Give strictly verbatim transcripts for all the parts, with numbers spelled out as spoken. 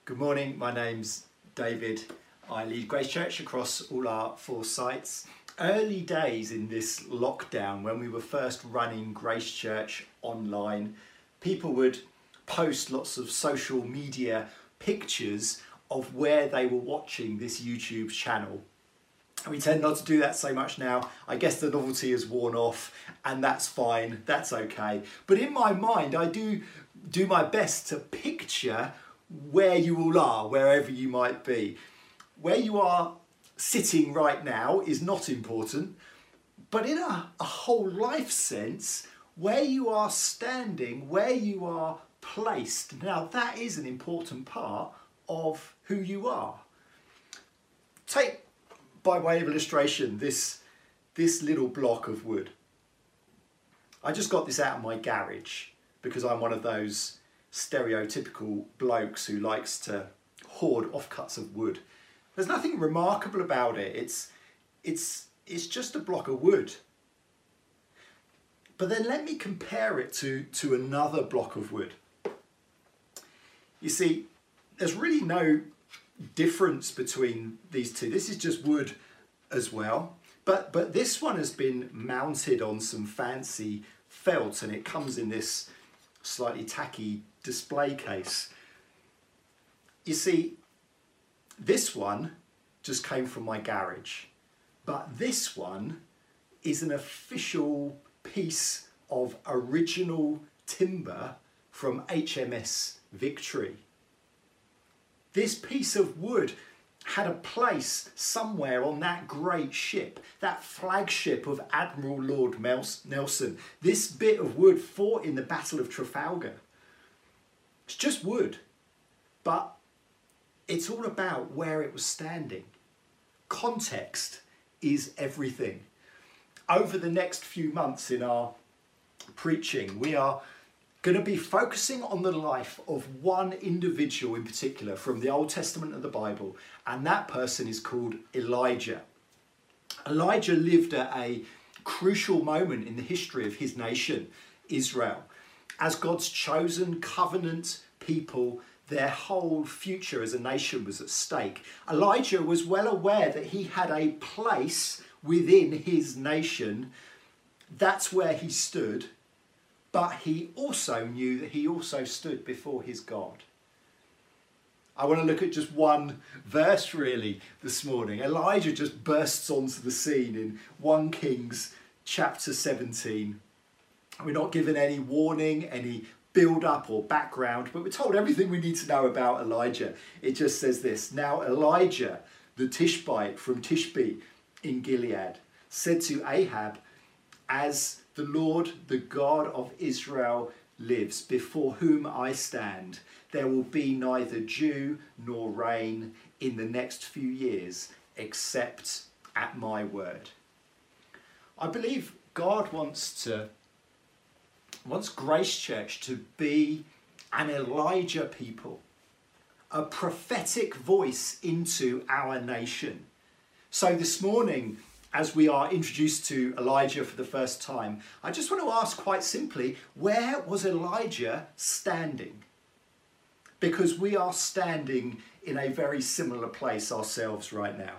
Good morning, my name's David. I lead Grace Church across all our four sites. Early days in this lockdown, when we were first running Grace Church online, people would post lots of social media pictures of where they were watching this YouTube channel. We tend not to do that so much now. I guess the novelty has worn off, and that's fine, that's okay. But in my mind, I do do my best to picture where you all are, wherever you might be. Where you are sitting right now is not important, but in a, a whole life sense, where you are standing, where you are placed, now that is an important part of who you are. Take, by way of illustration, this, this little block of wood. I just got this out of my garage because I'm one of those stereotypical blokes who likes to hoard offcuts of wood. There's nothing remarkable about it. It's, it's, it's just a block of wood. But then let me compare it to, to another block of wood. You see, there's really no difference between these two. This is just wood as well. But, but this one has been mounted on some fancy felt, and it comes in this slightly tacky display case. You see, this one just came from my garage, but this one is an official piece of original timber from H M S Victory. This piece of wood had a place somewhere on that great ship, that flagship of Admiral Lord Nelson. This bit of wood fought in the Battle of Trafalgar. It's just wood, but it's all about where it was standing. Context is everything. Over the next few months in our preaching, we are going to be focusing on the life of one individual in particular from the Old Testament of the Bible, and that person is called Elijah. Elijah lived at a crucial moment in the history of his nation, Israel. As God's chosen covenant people, their whole future as a nation was at stake. Elijah was well aware that he had a place within his nation. That's where he stood. But he also knew that he also stood before his God. I want to look at just one verse really this morning. Elijah just bursts onto the scene in First Kings chapter seventeen. We're not given any warning, any build-up or background, but we're told everything we need to know about Elijah. It just says this: Now Elijah, the Tishbite from Tishbe in Gilead, said to Ahab, "As the Lord, the God of Israel, lives, before whom I stand, there will be neither dew nor rain in the next few years, except at my word." I believe God wants to, wants Grace Church to be an Elijah people, a prophetic voice into our nation. So this morning, as we are introduced to Elijah for the first time, I just want to ask quite simply, where was Elijah standing? Because we are standing in a very similar place ourselves right now.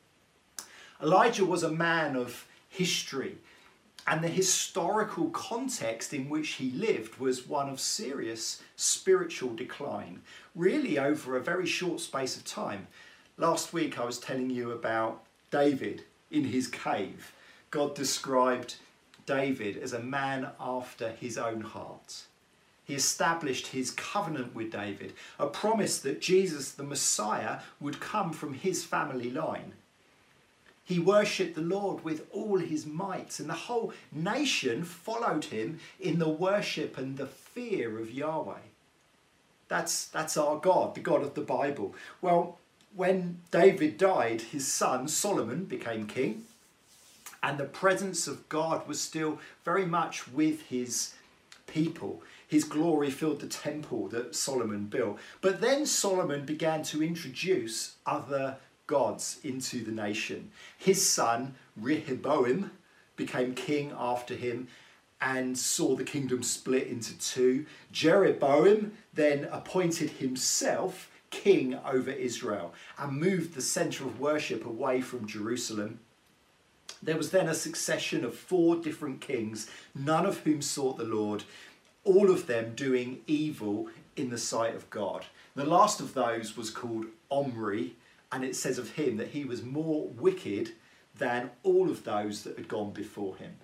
Elijah was a man of history, and the historical context in which he lived was one of serious spiritual decline, really over a very short space of time. Last week I was telling you about David. In his cave, God described David as a man after his own heart. He established his covenant with David, a promise that Jesus the Messiah would come from his family line. He worshipped the Lord with all his might, and the whole nation followed him in the worship and the fear of Yahweh. That's, that's our God, the God of the Bible. Well, when David died, his son Solomon became king, and the presence of God was still very much with his people. His glory filled the temple that Solomon built. But then Solomon began to introduce other gods into the nation. His son Rehoboam became king after him and saw the kingdom split into two. Jeroboam then appointed himself king over Israel and moved the centre of worship away from Jerusalem. There was then a succession of four different kings, none of whom sought the Lord, all of them doing evil in the sight of God. The last of those was called Omri, and it says of him that he was more wicked than all of those that had gone before him.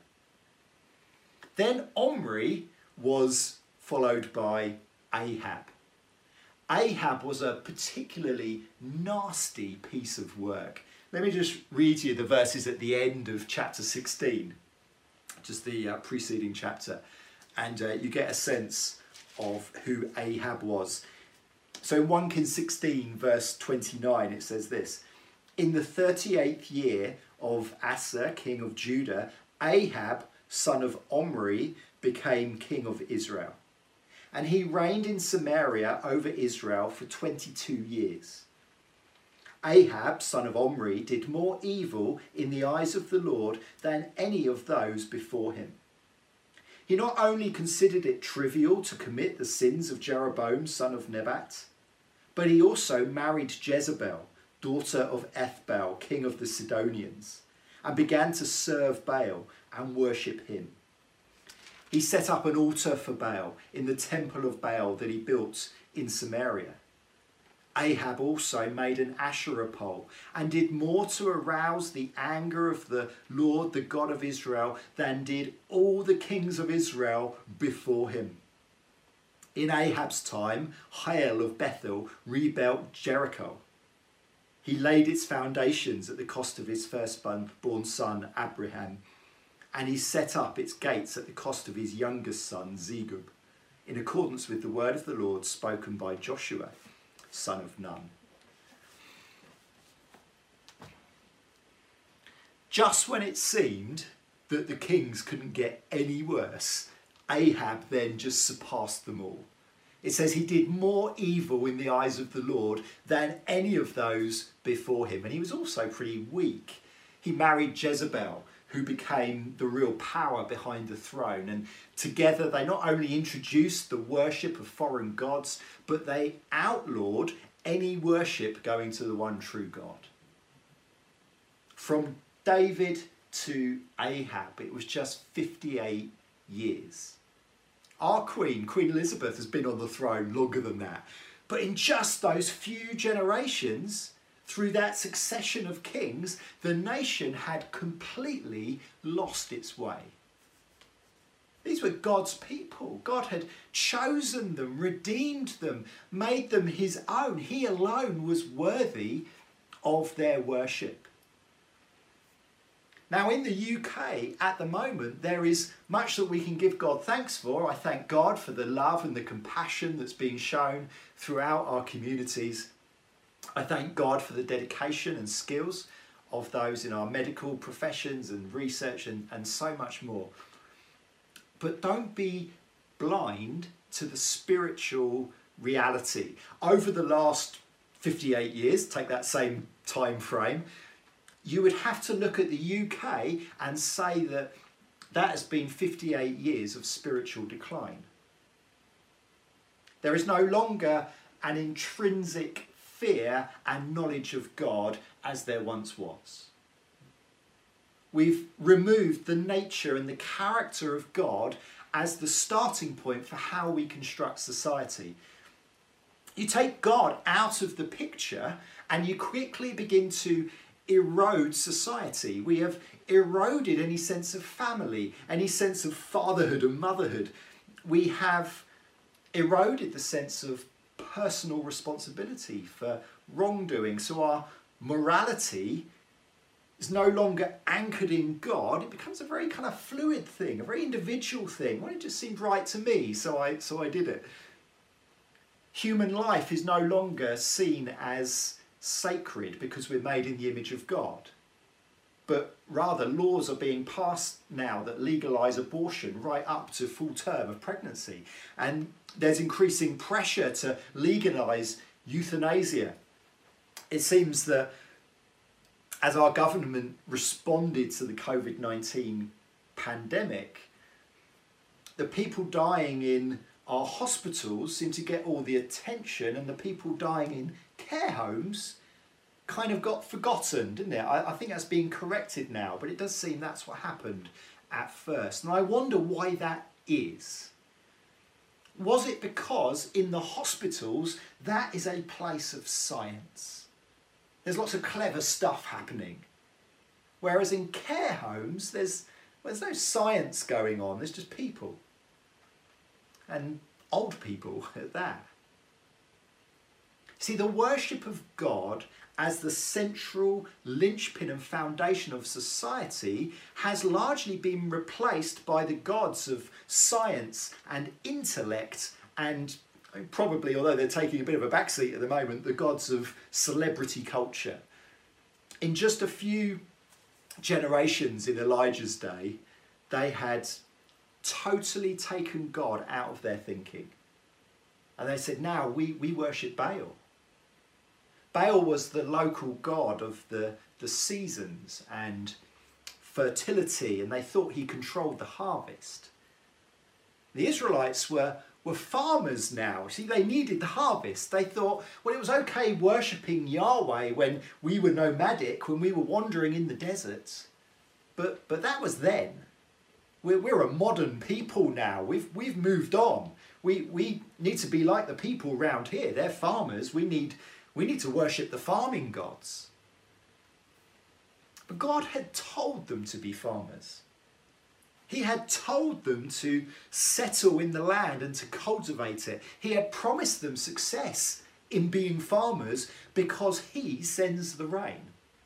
Then Omri was followed by Ahab. Ahab was a particularly nasty piece of work. Let me just read you the verses at the end of chapter sixteen, just the uh, preceding chapter, and uh, you get a sense of who Ahab was. So in First Kings sixteen verse twenty-nine it says this: in the thirty-eighth year of Asa, king of Judah, Ahab, son of Omri, became king of Israel. And he reigned in Samaria over Israel for twenty-two years. Ahab, son of Omri, did more evil in the eyes of the Lord than any of those before him. He not only considered it trivial to commit the sins of Jeroboam, son of Nebat, but he also married Jezebel, daughter of Ethbaal, king of the Sidonians, and began to serve Baal and worship him. He set up an altar for Baal in the temple of Baal that he built in Samaria. Ahab also made an Asherah pole and did more to arouse the anger of the Lord, the God of Israel, than did all the kings of Israel before him. In Ahab's time, Hiel of Bethel rebuilt Jericho. He laid its foundations at the cost of his firstborn son, Abraham, and he set up its gates at the cost of his youngest son, Zegub, in accordance with the word of the Lord spoken by Joshua, son of Nun. Just when it seemed that the kings couldn't get any worse, Ahab then just surpassed them all. It says he did more evil in the eyes of the Lord than any of those before him. And he was also pretty weak. He married Jezebel, who became the real power behind the throne. And together they not only introduced the worship of foreign gods, but they outlawed any worship going to the one true God. From David to Ahab, it was just fifty-eight years. Our Queen, Queen Elizabeth, has been on the throne longer than that. But in just those few generations, through that succession of kings, the nation had completely lost its way. These were God's people. God had chosen them, redeemed them, made them his own. He alone was worthy of their worship. Now in the U K at the moment there is much that we can give God thanks for. I thank God for the love and the compassion that's being shown throughout our communities. I thank God for the dedication and skills of those in our medical professions and research and, and so much more. But don't be blind to the spiritual reality. Over the last fifty-eight years, take that same time frame, you would have to look at the U K and say that that has been fifty-eight years of spiritual decline. There is no longer an intrinsic fear and knowledge of God as there once was. We've removed the nature and the character of God as the starting point for how we construct society. You take God out of the picture and you quickly begin to erode society. We have eroded any sense of family, any sense of fatherhood and motherhood. We have eroded the sense of personal responsibility for wrongdoing. So our morality is no longer anchored in God. It becomes a very kind of fluid thing, a very individual thing. Well, it just seemed right to me, so I, so I did it. Human life is no longer seen as sacred because we're made in the image of God. But rather, laws are being passed now that legalise abortion right up to full term of pregnancy. And there's increasing pressure to legalise euthanasia. It seems that as our government responded to the COVID nineteen pandemic, the people dying in our hospitals seem to get all the attention, and the people dying in care homes kind of got forgotten, didn't it? I, I think that's being corrected now, but it does seem that's what happened at first. And I wonder why that is. Was it because in the hospitals, that is a place of science? There's lots of clever stuff happening. Whereas in care homes, there's, well, there's no science going on, there's just people. And old people at that. See, the worship of God as the central linchpin and foundation of society has largely been replaced by the gods of science and intellect and probably, although they're taking a bit of a backseat at the moment, the gods of celebrity culture. In just a few generations in Elijah's day, they had totally taken God out of their thinking. And they said, now we, we worship Baal. Baal was the local god of the, the seasons and fertility, and they thought he controlled the harvest. The Israelites were, were farmers now. See, they needed the harvest. They thought, well, it was okay worshipping Yahweh when we were nomadic, when we were wandering in the deserts. But, but that was then. We're, we're a modern people now. We've, we've moved on. We, we need to be like the people around here. They're farmers. We need... We need to worship the farming gods. But God had told them to be farmers. He had told them to settle in the land and to cultivate it. He had promised them success in being farmers because he sends the rain.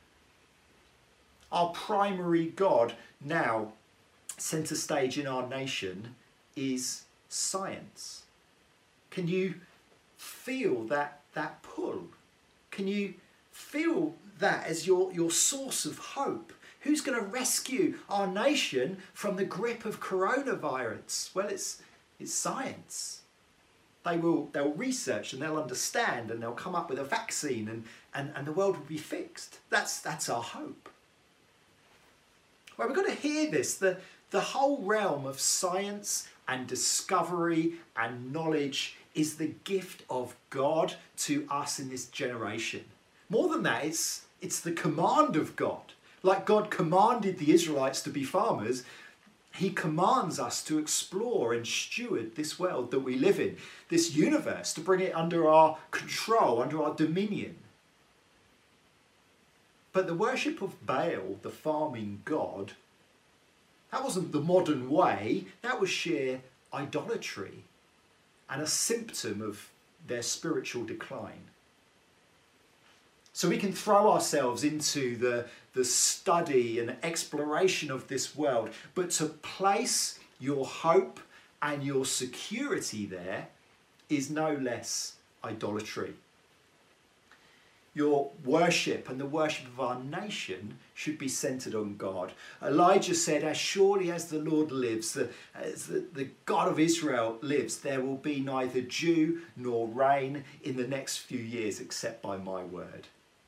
Our primary God now, centre stage in our nation, is science. Can you feel that, that pull? Can you feel that as your, your source of hope? Who's going to rescue our nation from the grip of coronavirus? Well, it's, it's science. They will, they'll research and they'll understand and they'll come up with a vaccine and, and, and the world will be fixed. That's, that's our hope. Well, we've got to hear this. The, the whole realm of science and discovery and knowledge is the gift of God to us in this generation. More than that, it's, it's the command of God. Like God commanded the Israelites to be farmers, he commands us to explore and steward this world that we live in, this universe, to bring it under our control, under our dominion. But the worship of Baal, the farming god, that wasn't the modern way, that was sheer idolatry and a symptom of their spiritual decline. So we can throw ourselves into the, the study and exploration of this world, but to place your hope and your security there is no less idolatry. Your worship and the worship of our nation should be centered on God. Elijah said, as surely as the Lord lives, the, as the, the God of Israel lives, there will be neither dew nor rain in the next few years except by my word.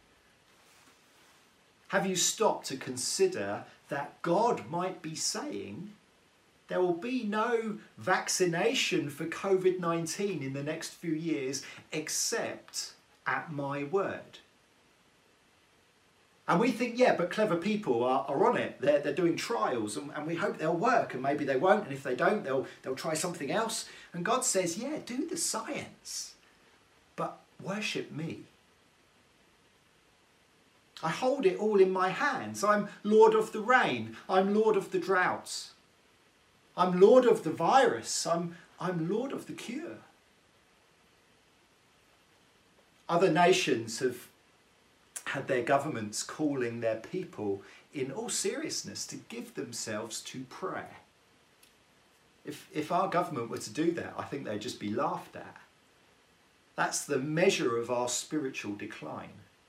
Have you stopped to consider that God might be saying there will be no vaccination for COVID nineteen in the next few years except at my word? And we think, yeah, but clever people are, are on it. They're, they're doing trials and, and we hope they'll work and maybe they won't. And if they don't, they'll, they'll try something else. And God says, yeah, do the science, but worship me. I hold it all in my hands. I'm Lord of the rain. I'm Lord of the droughts. I'm Lord of the virus. I'm, I'm Lord of the cure. Other nations have had their governments calling their people in all seriousness to give themselves to prayer. If, if our government were to do that, I think they'd just be laughed at. That's the measure of our spiritual decline.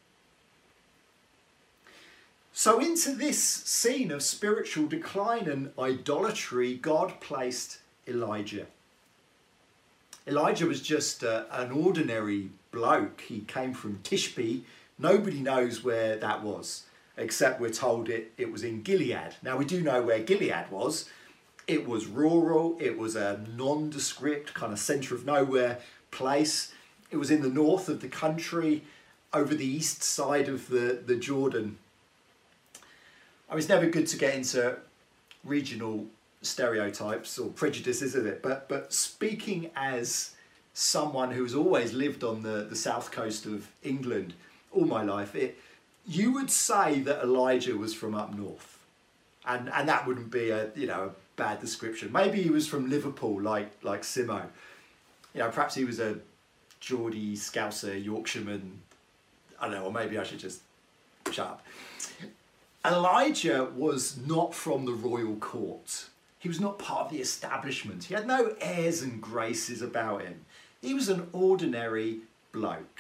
So into this scene of spiritual decline and idolatry, God placed Elijah. Elijah was just uh, an ordinary bloke. He came from Tishbe. Nobody knows where that was, except we're told it, it was in Gilead. Now we do know where Gilead was. It was rural. It was a nondescript kind of centre of nowhere place. It was in the north of the country. over the east side of the, the Jordan. I mean, it's never good to get into regional stereotypes or prejudices, is it? But, but speaking as someone who's always lived on the, the south coast of England all my life, it, you would say that Elijah was from up north. And, and that wouldn't be a, you know, a bad description. Maybe he was from Liverpool, like, like Simo. You know, perhaps he was a Geordie, Scouser, Yorkshireman. I don't know, or maybe I should just shut up. Elijah was not from the royal court. He was not part of the establishment. He had no airs and graces about him. He was an ordinary bloke.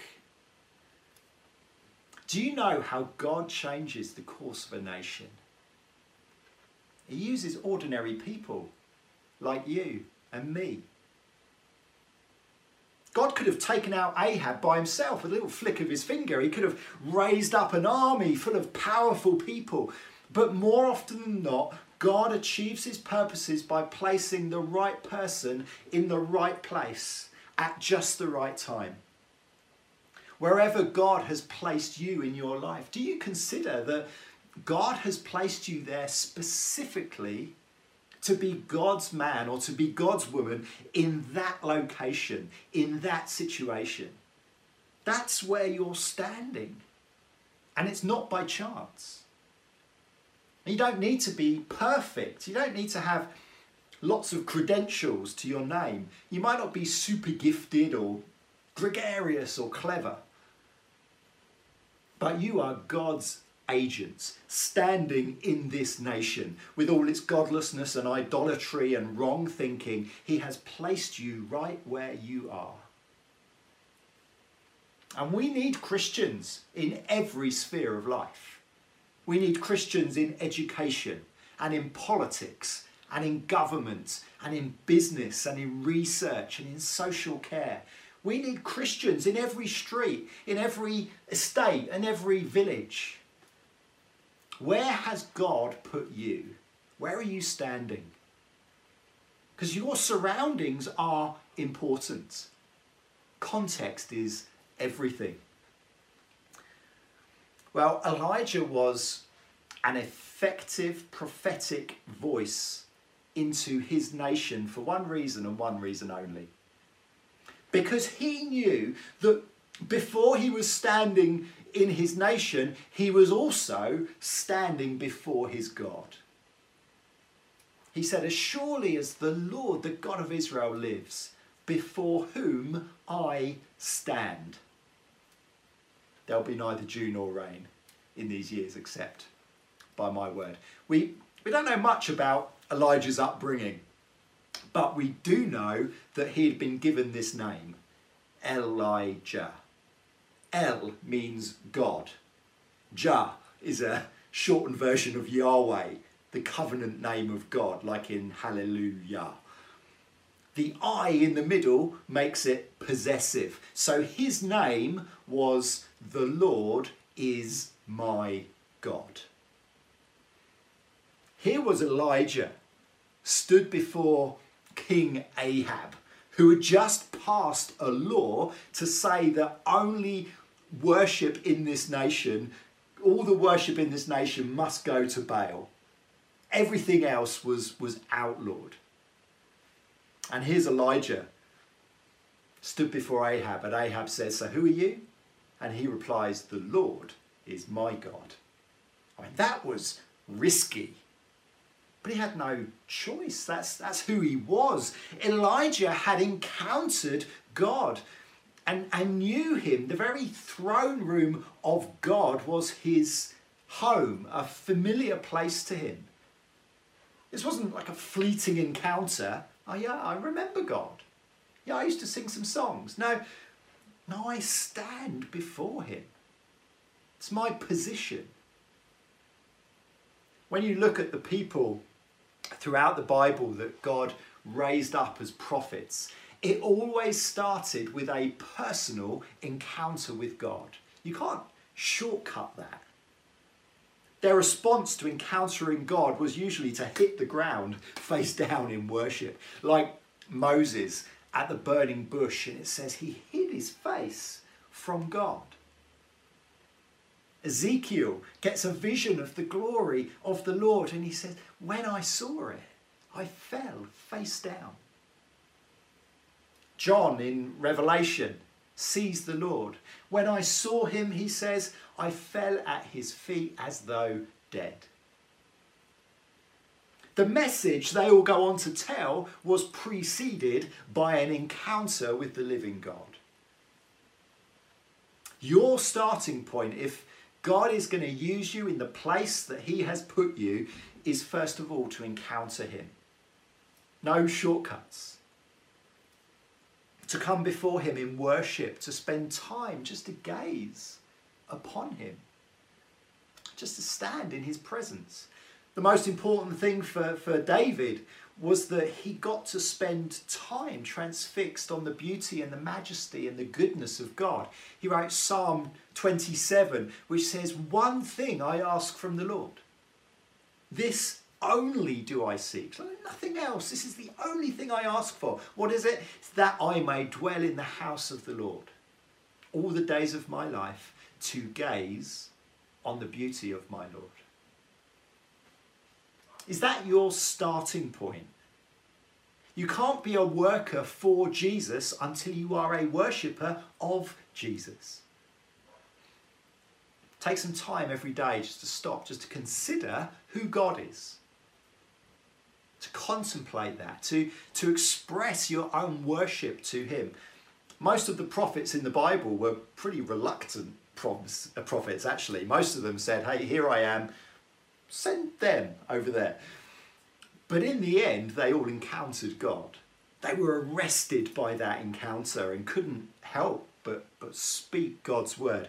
Do you know how God changes the course of a nation? He uses ordinary people like you and me. God could have taken out Ahab by himself with a little flick of his finger. He could have raised up an army full of powerful people. But more often than not, God achieves his purposes by placing the right person in the right place at just the right time. Wherever God has placed you in your life, do you consider that God has placed you there specifically to be God's man or to be God's woman in that location, in that situation? That's where you're standing. And it's not by chance. You don't need to be perfect. You don't need to have lots of credentials to your name. You might not be super gifted or gregarious or clever. But you are God's agents standing in this nation with all its godlessness and idolatry and wrong thinking. He has placed you right where you are. And we need Christians in every sphere of life. We need Christians in education and in politics and in government and in business and in research and in social care. We need Christians in every street, in every estate and every village. Where has God put you? Where are you standing? Because your surroundings are important. Context is everything. Well, Elijah was an effective prophetic voice into his nation for one reason and one reason only. Because he knew that before he was standing in his nation, he was also standing before his God. He said, as surely as the Lord, the God of Israel lives, before whom I stand, there'll be neither dew nor rain in these years except by my word. We, we don't know much about Elijah's upbringing, but we do know that he had been given this name, Elijah. El means God. Jah is a shortened version of Yahweh, the covenant name of God, like in Hallelujah. The I in the middle makes it possessive. So his name was the Lord is my God. Here was Elijah, stood before King Ahab, who had just passed a law to say that only worship in this nation, all the worship in this nation must go to Baal. Everything else was, was outlawed. And here's Elijah, stood before Ahab, and Ahab says, so who are you? And he replies, the Lord is my God. I mean, that was risky. But he had no choice. That's, that's who he was. Elijah had encountered God and, and knew him. The very throne room of God was his home, a familiar place to him. This wasn't like a fleeting encounter. Oh yeah, I remember God. Yeah, I used to sing some songs. No, no, I stand before him. It's my position. When you look at the people throughout the Bible that God raised up as prophets, it always started with a personal encounter with God. You can't shortcut that. Their response to encountering God was usually to hit the ground face down in worship, like Moses at the burning bush, and it says he hid his face from God. Ezekiel gets a vision of the glory of the Lord, and he says, when I saw it, I fell face down. John in Revelation sees the Lord. When I saw him, he says, I fell at his feet as though dead. The message they all go on to tell was preceded by an encounter with the living God. Your starting point, if God is going to use you in the place that he has put you, is first of all to encounter him. No shortcuts. To come before him in worship, to spend time just to gaze upon him, just to stand in his presence. The most important thing for, for David was that he got to spend time transfixed on the beauty and the majesty and the goodness of God. He wrote Psalm twenty-seven, which says, one thing I ask from the Lord. This only do I seek. So nothing else. This is the only thing I ask for. What is it? It's that I may dwell in the house of the Lord all the days of my life, to gaze on the beauty of my Lord. Is that your starting point? You can't be a worker for Jesus until you are a worshipper of Jesus. Take some time every day just to stop, just to consider who God is. To contemplate that, to, to express your own worship to him. Most of the prophets in the Bible were pretty reluctant prophets, actually. Most of them said, hey, here I am, send them over there. But in the end, they all encountered God. They were arrested by that encounter and couldn't help but, but speak God's word.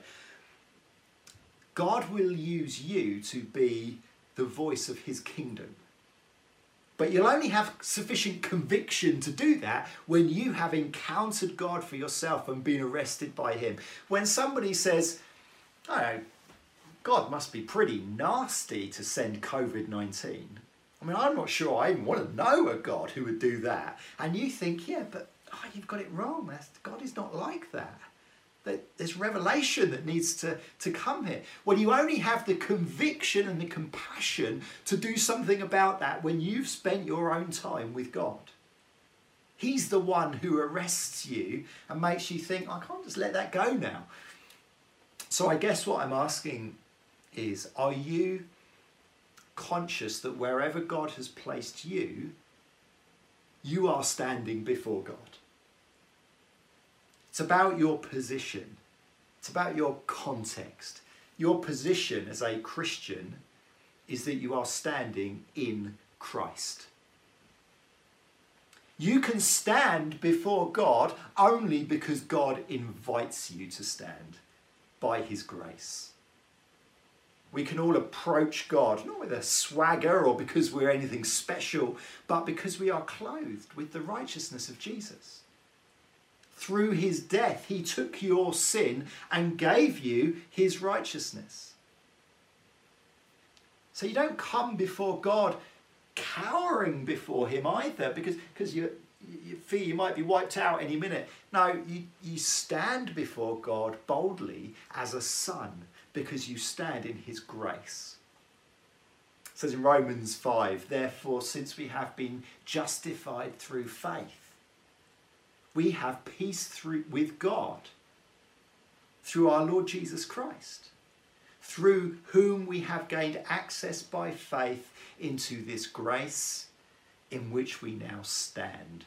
God will use you to be the voice of his kingdom. But you'll only have sufficient conviction to do that when you have encountered God for yourself and been arrested by him. When somebody says, oh, God must be pretty nasty to send COVID nineteen. I mean, I'm not sure I even want to know a God who would do that. And you think, yeah, but oh, you've got it wrong. That's, God is not like that. There's revelation that needs to, to come here. Well, you only have the conviction and the compassion to do something about that when you've spent your own time with God. He's the one who arrests you and makes you think, I can't just let that go now. So I guess what I'm asking is, are you conscious that wherever God has placed you, you are standing before God? It's about your position. It's about your context. Your position as a Christian is that you are standing in Christ. You can stand before God only because God invites you to stand by his grace. We can all approach God, not with a swagger or because we're anything special, but because we are clothed with the righteousness of Jesus. Through his death, he took your sin and gave you his righteousness. So you don't come before God cowering before him either, because, because you, you fear you might be wiped out any minute. No, you, you stand before God boldly as a son because you stand in his grace. It says in Romans five, therefore, since we have been justified through faith, we have peace through, with God through our Lord Jesus Christ, through whom we have gained access by faith into this grace in which we now stand.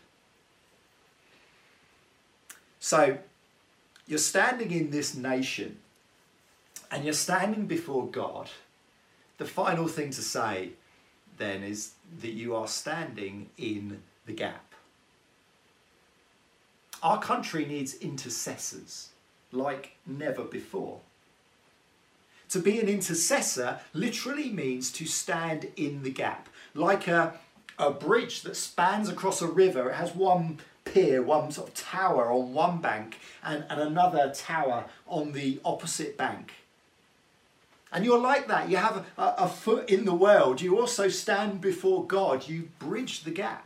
So you're standing in this nation and you're standing before God. The final thing to say then is that you are standing in the gap. Our country needs intercessors like never before. To be an intercessor literally means to stand in the gap. Like a, a bridge that spans across a river, it has one pier, one sort of tower on one bank and, and another tower on the opposite bank. And you're like that. You have a, a foot in the world. You also stand before God. You bridge the gap.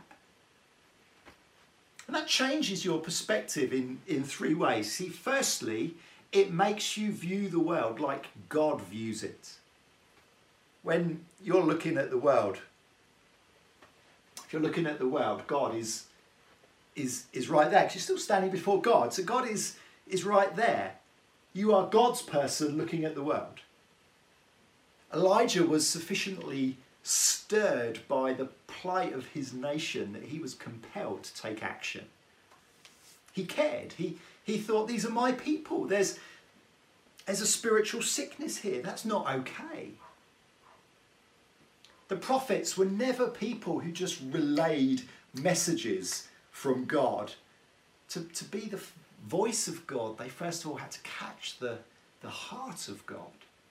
And that changes your perspective in, in three ways. See, firstly, it makes you view the world like God views it. When you're looking at the world, if you're looking at the world, God is, is, is right there, because you're still standing before God. So God is, is right there. You are God's person looking at the world. Elijah was sufficiently stirred by the plight of his nation that he was compelled to take action. He cared. He, he thought, these are my people. There's, there's a spiritual sickness here. That's not okay. The prophets were never people who just relayed messages from God. To, to be the voice of God, they first of all had to catch the, the heart of God.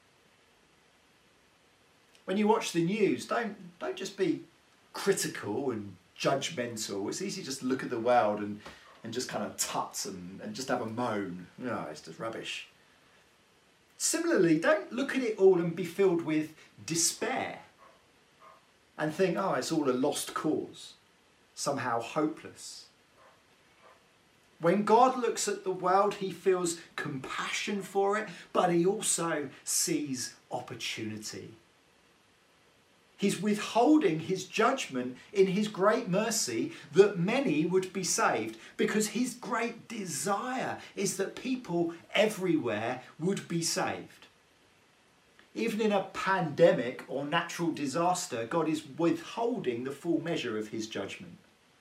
When you watch the news, don't, don't just be critical and judgmental. It's easy to just look at the world and, and just kind of tut and, and just have a moan. No, it's just rubbish. Similarly, don't look at it all and be filled with despair and think, oh, it's all a lost cause, somehow hopeless. When God looks at the world, he feels compassion for it, but he also sees opportunity. He's withholding his judgment in his great mercy that many would be saved, because his great desire is that people everywhere would be saved. Even in a pandemic or natural disaster, God is withholding the full measure of his judgment.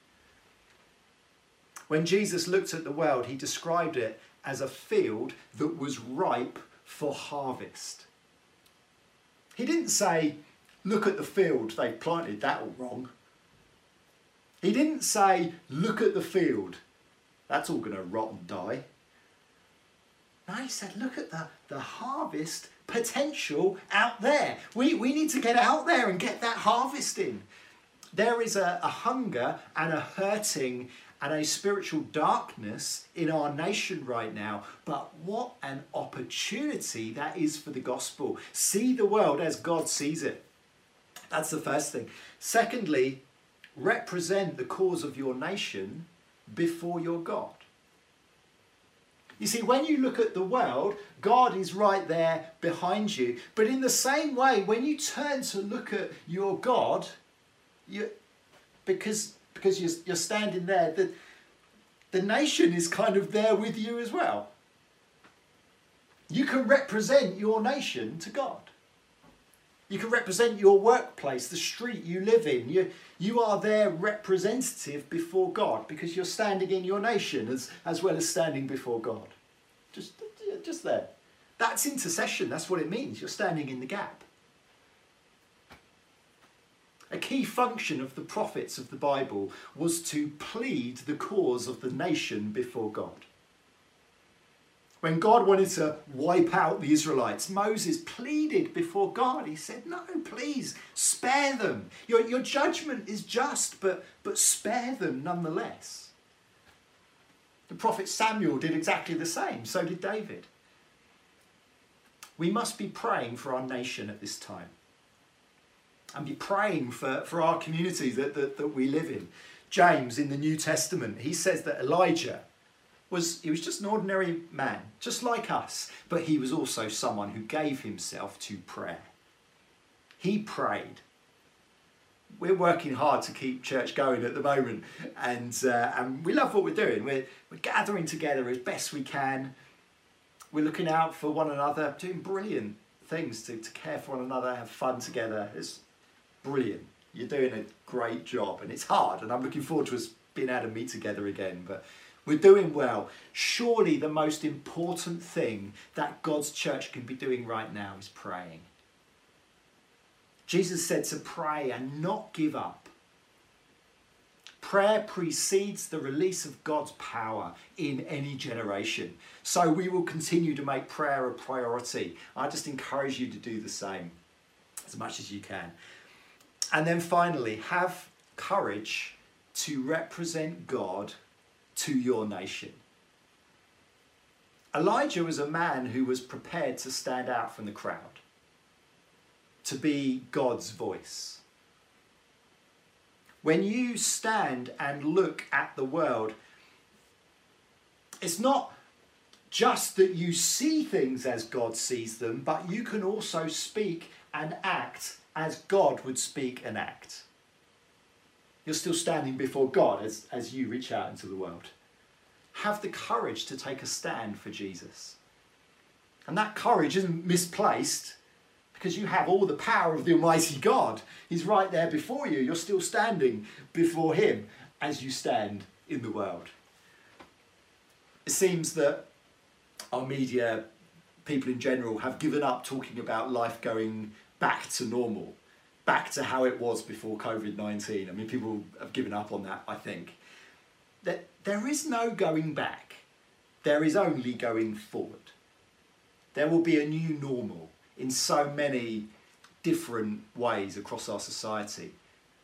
When Jesus looked at the world, he described it as a field that was ripe for harvest. He didn't say, look at the field, they planted that all wrong. He didn't say, look at the field, that's all going to rot and die. No, he said, look at the, the harvest potential out there. We, we need to get out there and get that harvest in. There is a, a hunger and a hurting and a spiritual darkness in our nation right now. But what an opportunity that is for the gospel. See the world as God sees it. That's the first thing. Secondly, represent the cause of your nation before your God. You see, when you look at the world, God is right there behind you. But in the same way, when you turn to look at your God, you, because, because you're, you're standing there, the, the nation is kind of there with you as well. You can represent your nation to God. You can represent your workplace, the street you live in. You, you are their representative before God, because you're standing in your nation as, as well as standing before God. Just, just there. That's intercession. That's what it means. You're standing in the gap. A key function of the prophets of the Bible was to plead the cause of the nation before God. When God wanted to wipe out the Israelites, Moses pleaded before God. He said, no, please, spare them. Your, your judgment is just, but, but spare them nonetheless. The prophet Samuel did exactly the same. So did David. We must be praying for our nation at this time. And be praying for, for our community that, that, that we live in. James, in the New Testament, he says that Elijah, Was, he was just an ordinary man, just like us, but he was also someone who gave himself to prayer. He prayed. We're working hard to keep church going at the moment, and, uh, and we love what we're doing. We're, we're gathering together as best we can. We're looking out for one another, doing brilliant things to, to care for one another, have fun together. It's brilliant. You're doing a great job, and it's hard, and I'm looking forward to us being able to meet together again. But we're doing well. Surely the most important thing that God's church can be doing right now is praying. Jesus said to pray and not give up. Prayer precedes the release of God's power in any generation. So we will continue to make prayer a priority. I just encourage you to do the same as much as you can. And then finally, have courage to represent God to your nation. Elijah was a man who was prepared to stand out from the crowd, to be God's voice. When you stand and look at the world, it's not just that you see things as God sees them, but you can also speak and act as God would speak and act. You're still standing before God as, as you reach out into the world. Have the courage to take a stand for Jesus. And that courage isn't misplaced because you have all the power of the Almighty God. He's right there before you. You're still standing before him as you stand in the world. It seems that our media, people in general, have given up talking about life going back to normal, back to how it was before COVID nineteen. I mean, people have given up on that, I think. That there is no going back. There is only going forward. There will be a new normal in so many different ways across our society.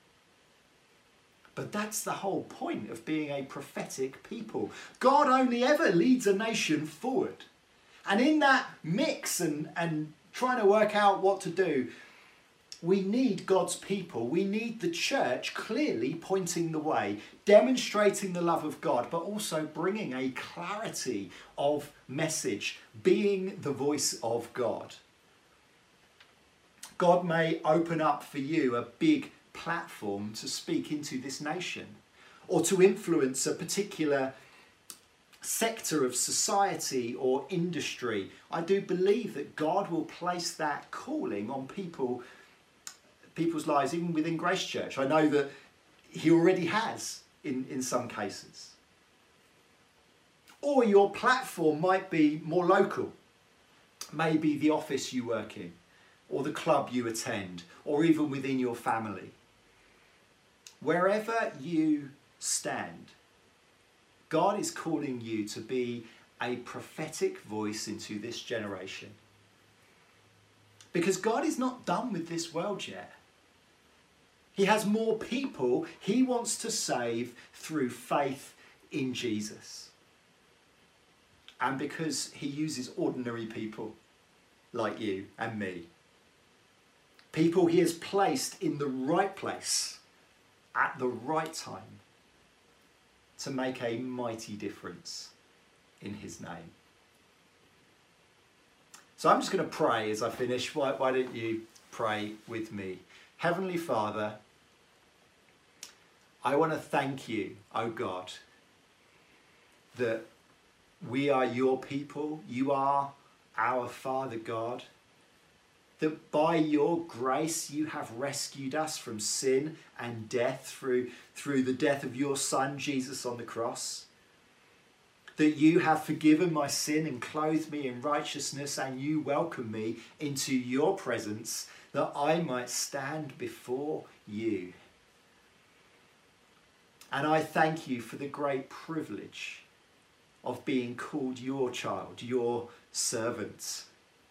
But that's the whole point of being a prophetic people. God only ever leads a nation forward. And in that mix and, and trying to work out what to do, we need God's people. We need the church clearly pointing the way, demonstrating the love of God, but also bringing a clarity of message, being the voice of God. God may open up for you a big platform to speak into this nation or to influence a particular sector of society or industry. I do believe that God will place that calling on people, people's lives, even within Grace Church. I know that he already has in, in some cases. Or your platform might be more local. Maybe the office you work in, or the club you attend, or even within your family. Wherever you stand, God is calling you to be a prophetic voice into this generation. Because God is not done with this world yet. He has more people he wants to save through faith in Jesus. And because he uses ordinary people like you and me. People he has placed in the right place at the right time to make a mighty difference in his name. So I'm just going to pray as I finish. Why, why don't you pray with me? Heavenly Father, I want to thank you, oh God, that we are your people. You are our Father God. That by your grace you have rescued us from sin and death through, through the death of your Son, Jesus, on the cross. That you have forgiven my sin and clothed me in righteousness, and you welcome me into your presence that I might stand before you. And I thank you for the great privilege of being called your child, your servant.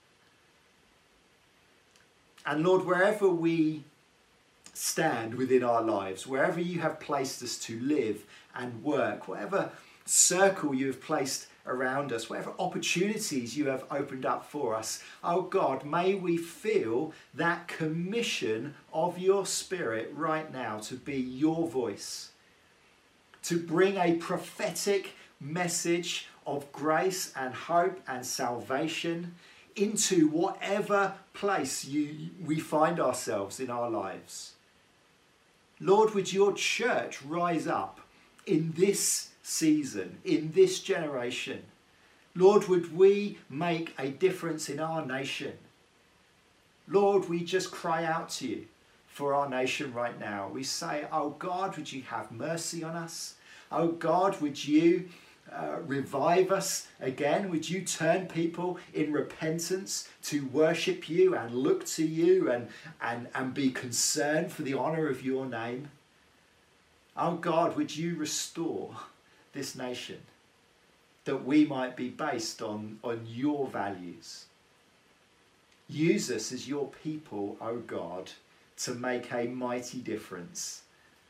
And Lord, wherever we stand within our lives, wherever you have placed us to live and work, whatever circle you have placed around us, whatever opportunities you have opened up for us, oh God, may we feel that commission of your Spirit right now to be your voice, to bring a prophetic message of grace and hope and salvation into whatever place you, we find ourselves in our lives. Lord, would your church rise up in this season, in this generation? Lord, would we make a difference in our nation? Lord, we just cry out to you for our nation right now. We say, oh God, would you have mercy on us? Oh God, would you Uh, revive us again? Would you turn people in repentance to worship you and look to you and, and, and be concerned for the honour of your name? Oh God, would you restore this nation that we might be based on, on your values? Use us as your people, oh God, to make a mighty difference.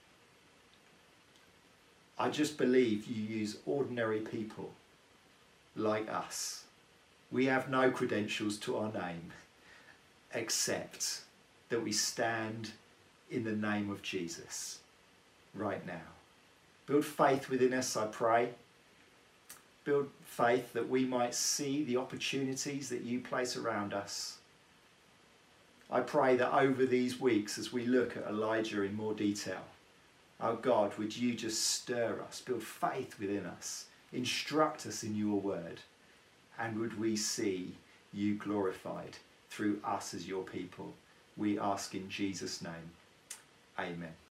I just believe you use ordinary people like us. We have no credentials to our name except that we stand in the name of Jesus right now. Build faith within us, I pray. Build faith that we might see the opportunities that you place around us. I pray that over these weeks, as we look at Elijah in more detail, our God, would you just stir us, build faith within us, instruct us in your word, and would we see you glorified through us as your people. We ask in Jesus' name. Amen.